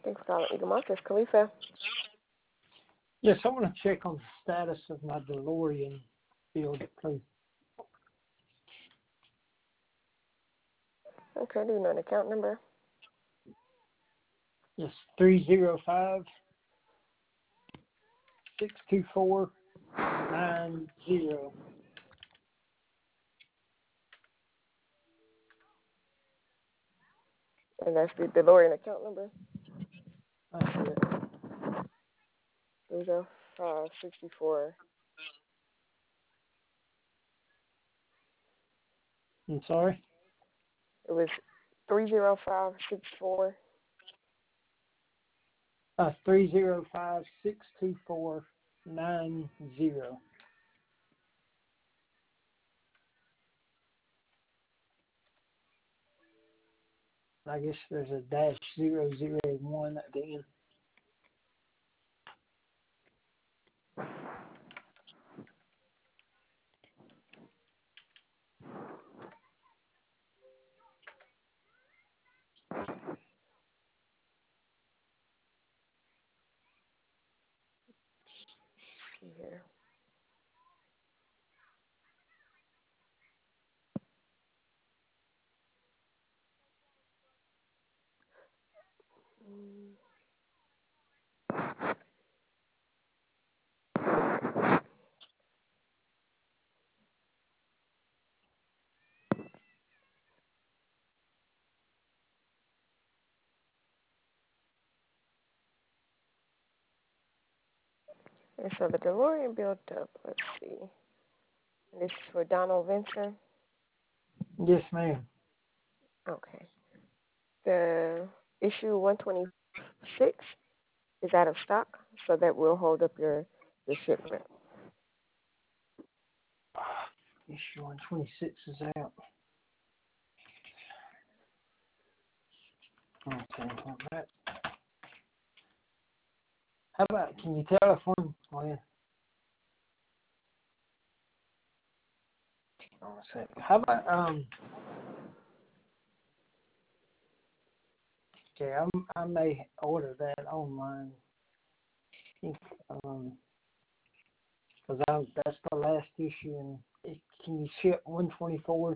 Thanks for calling Eagle Mountain. Khalifa. Yes, I want to check on the status of my DeLorean build, please. Okay, do you know an account number? Yes, 305 62490. And that's the DeLorean account number? That's it. 30564. I'm sorry? It was 30564. 305 62490. I guess there's a -001 at the end. See here. And so the DeLorean built up, let's see. This is for Donald Vincent. Yes, ma'am. Okay. The issue 126 is out of stock, so that will hold up your shipment. Issue 126 is out. Okay, all right. How about, can you telephone? Oh, yeah. Hold on a second. How about, okay, I may order that online. Because that's the last issue, and can you ship 124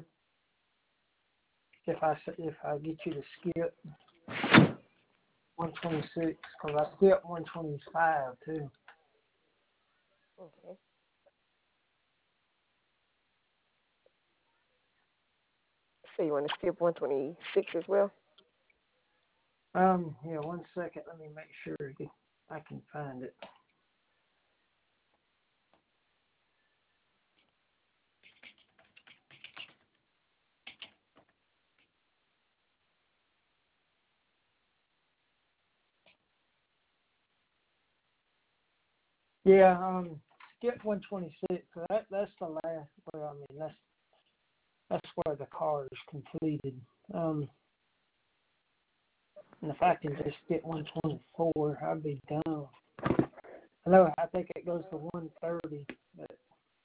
if I get you to skip 126? Because I skipped 125 too. Okay. So you want to skip 126 as well? Yeah, 1 second. Let me make sure I can find it. Yeah, skip 126. So that's the last. Well, I mean that's where the car is completed. And if I can just get 124, I'll be done. I think it goes to 130, but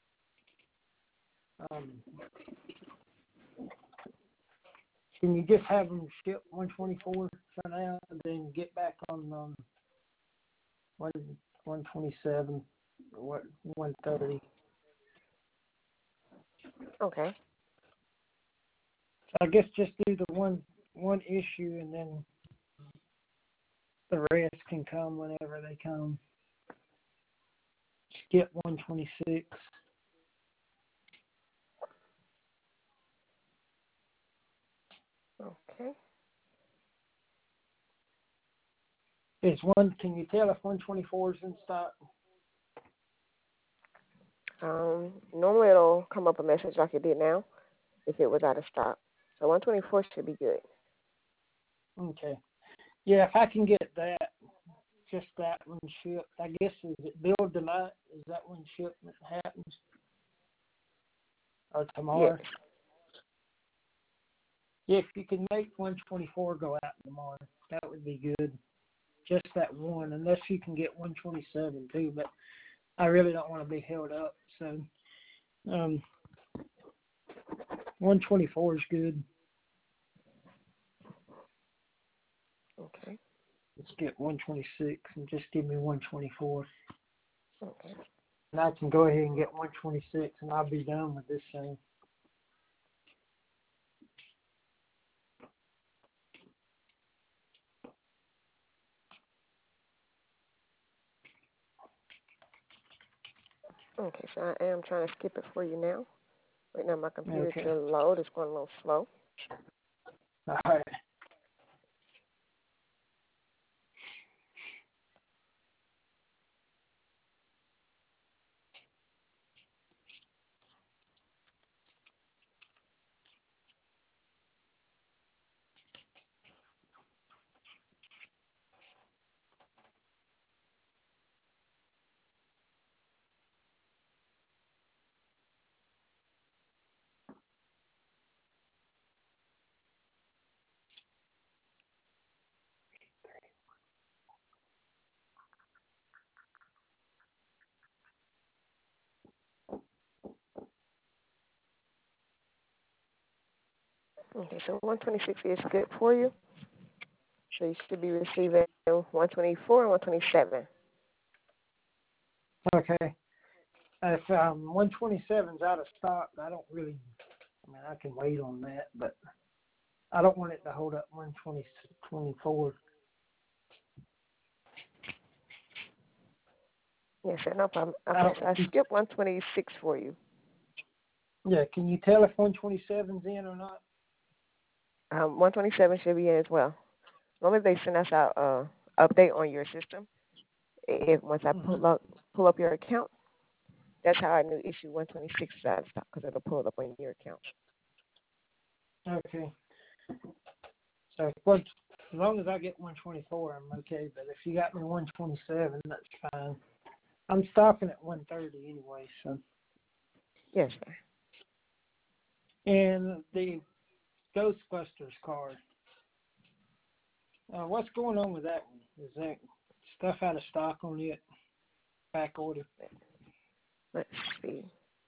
can you just have them ship 124 for now, and then get back on 127, 130? Okay. So I guess just do the one issue, and then the rest can come whenever they come. Skip 126. Okay. Can you tell if 124 is in stock? Normally it'll come up a message like it did now if it was out of stock. So 124 should be good. Okay. Yeah, if I can get that, just that one shipped. I guess, is it billed tonight? Is that when shipment happens? Or tomorrow? Yes. Yeah, if you can make 124 go out tomorrow, that would be good. Just that one, unless you can get 127 too, but I really don't want to be held up. So 124 is good. Okay. Let's get 126 and just give me 124. Okay. And I can go ahead and get 126 and I'll be done with this thing. Okay, so I am trying to skip it for you now. Right now my computer Okay. to load. It's going a little slow. All right. Okay, so 126 is good for you. So you should be receiving 124 and 127. Okay. If 127's out of stock, I don't really, I can wait on that, but I don't want it to hold up 124. Yes, sir, no problem. Okay, so I skipped 126 for you. Yeah, can you tell if 127's in or not? 127 should be in as well. As long as they send us out update on your system, if once I pull up your account, that's how I knew issue 126 is out of stock because it'll pull it up on your account. Okay. So as long as I get 124, I'm okay. But if you got me 127, that's fine. I'm stocking at 130 anyway. So. Yes, sir. And the Ghostbusters card. What's going on with that one? Is that stuff out of stock on it? Back order? Let's see.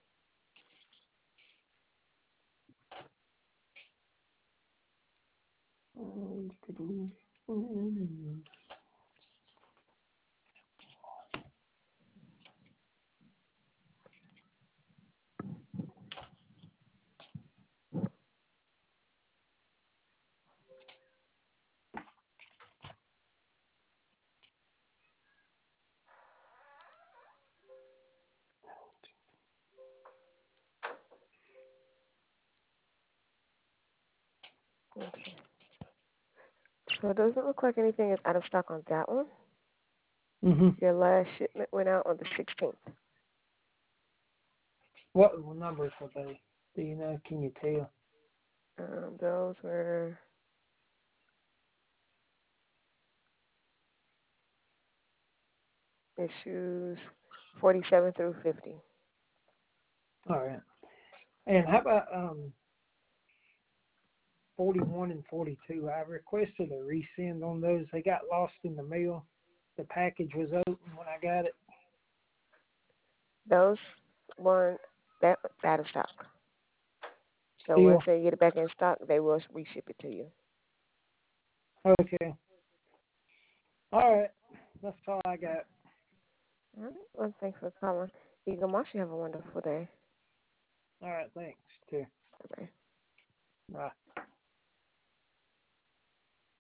Okay. So it doesn't look like anything is out of stock on that one. Mm-hmm. Your last shipment went out on the 16th. What numbers were they? Do you know? Can you tell? Those were issues 47 through 50. All right. And how about 41 and 42? I requested a resend on those. They got lost in the mail. The package was open when I got it. Those weren't that out of stock. So Still? once they get it back in stock, they will reship it to you. Okay. All right. That's all I got. All right. Well, thanks for calling. Eagle Moss, you have a wonderful day. All right. Thanks, too. Bye-bye. Bye.